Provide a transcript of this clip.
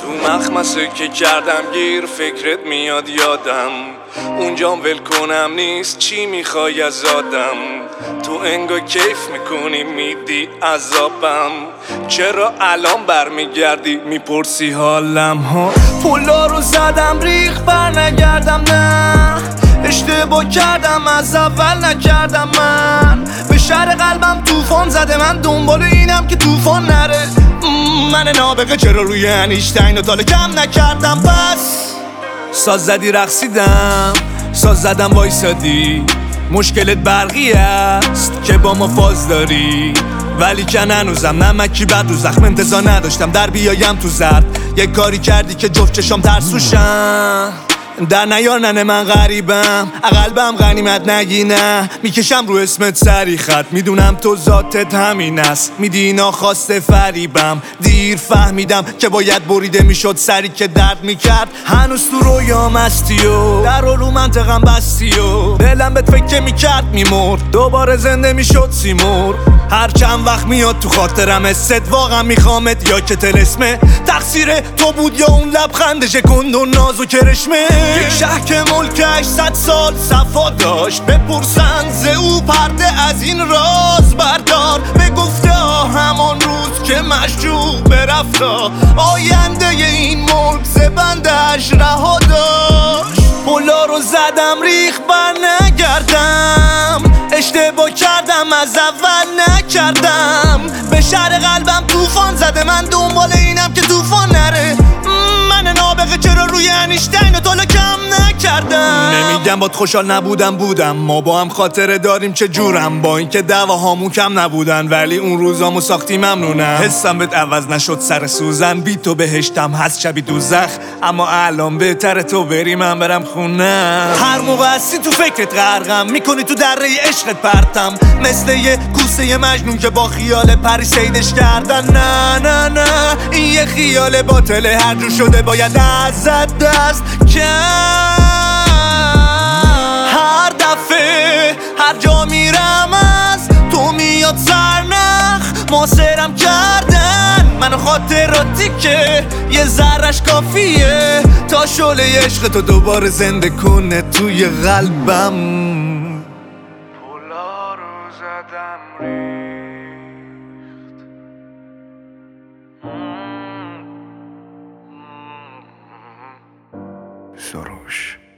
تو مخمسه که کردم گیر فکرت میاد یادم، اونجام ول کنم نیست چی میخوای از آدم. تو انگار کیف میکنی میدی عذابم، چرا الان برمیگردی میپرسی حالم ها. پولا رو زدم ریخ بر نگردم، نه اشتباه کردم از اول نکردم. من به شهر قلبم توفان زده، من دنبال اینم که توفان نره. من نابغه چرا روی انیشتین و تاله کم نکردم. پس ساز زدی رقصیدم، ساز زدم وایسادی. مشکلت برقی است که با ما فاز داری، ولی که هنوزم نمکی بد رو زخم انتظار نداشتم در بیایم تو زرد. یک کاری کردی که جفت چشام ترسوشن، در نیار ننه من غریبم، قلبم غنیمت نگی نه. میکشم رو اسمت سری خط، میدونم تو ذاتت همین است. میدی ناخواسته فریبم، دیر فهمیدم که باید بریده میشد سری که درد میکرد. هنوز تو رویام هستی و در علوم منطقم بستی و دلم بهت فکر میکرد میمرد، دوباره زنده میشد سیمور. هر چند وقت میاد تو خاطرم است، واقعا میخوامت یا که تلسمه. تقصیر تو بود یا اون لبخند شکند و ناز و کرشمه. یک شهر که ملکش 100 سال صفا داشت، بپرسن ز او پرده از این راز بردار. به گفته همان روز که مشجوع برفتا، آینده این ملک ز بندش رها داشت. پولا رو زدم ریخ بر نگردم، اشتباه کردم از اول نکردم. به شهر قلبم توفان زده، من دنبال اینم که توفان نره. من نابغه چرا روی انیشتین و تالا کم نکردم. نمیگم باد خوشحال نبودم، بودم ما با هم خاطره داریم چه جورم. با اینکه دعواهامون کم نبودن، ولی اون روزامو ساختی ممنونم. حسم بهت عوض نشد سر سوزن، بی تو بهشتم هست شبی دوزخ. اما الان بهتره تو بری من برم خونم. هر موقع هستی تو فکرت غرقم، میکنی تو دره عشقت پرتم، مثل یه کوسه مجنون که با خیال پری سیدش کردن. نه نه نه این یه خیال باطله، هر جور شده باید ازت دست کرد. هر دفعه هر جا میرم از تو میاد سرنخ، محاصرم کردن منو خاطراتی که یه ذرش کافیه تا شعله عشق تو دوباره زنده کنه توی قلبم. پولا رو زدم ریخت. سروش